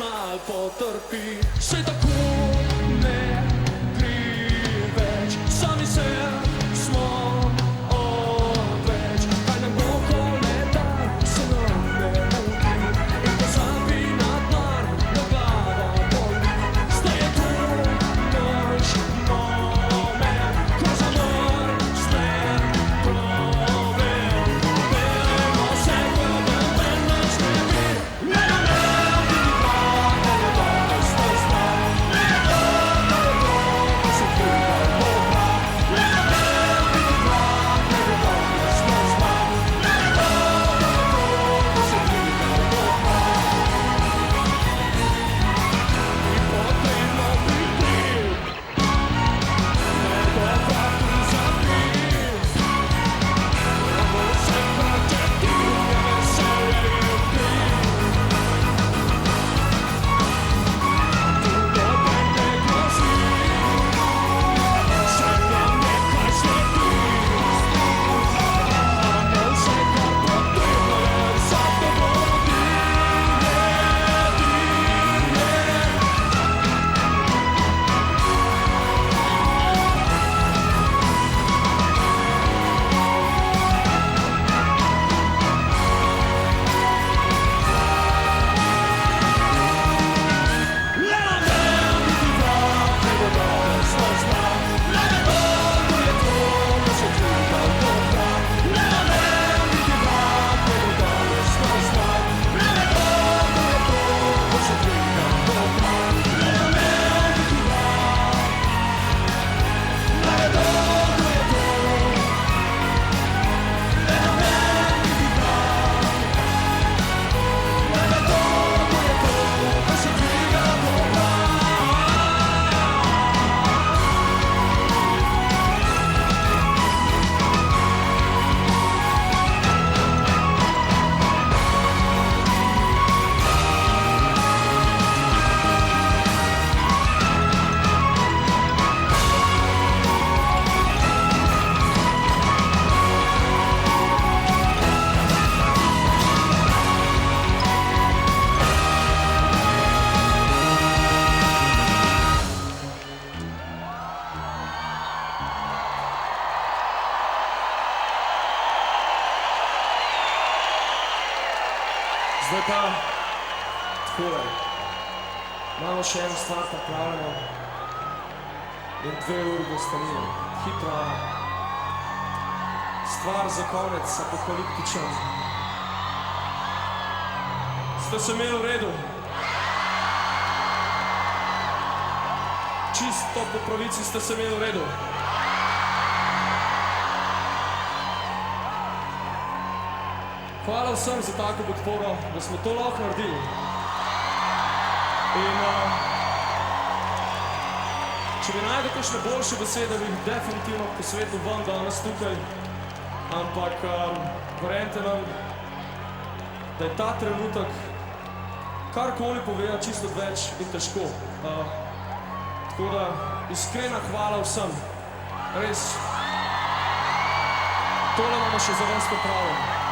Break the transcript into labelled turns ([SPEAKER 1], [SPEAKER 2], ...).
[SPEAKER 1] mal potrpi. Saj tako ne gre več, sami se smo odveč. Kaj nam bo, ko leta se nam ne mudi in pozabi na denar, da glava boli. Zdaj je tu naš moment, ko zamrzne problem. Delajmo se, ko noben nas ne ve. Ne, ne, vidi prav, ne, ne, danes ne zna. Ne, ne, ne, ne, se kriga dobra. Ne, ne, vidi prav, ne, ne, danes ne zna. Ne, ne, ne, se kriga dobra. Ni potrebno biti dobra prizabil. Moramo se vračati v veselje ljudi. Tu noben ne grozi, saj nam nekaj sledi. Imamo vse, kar potrebno je, za to vodi. Zdaj pa takole, imamo še eno stvar pripravljeno in 2 uri boste imeli. Hitra stvar za konec, apokaliptičen. Ste se imeli v redu? Čisto po pravici ste se imeli v redu? Hvala vsem za tako podporo, da smo to lahko naredili. In če bi najdel kakšne boljše besede, bi jih definitivno posvetil vam danes tukaj. Ampak verjemite nam, da je ta trenutek karkoli povedati čisto odveč in težko. Tako da iskrena hvala vsem. Res, tole imamo še za vas pripravljeno.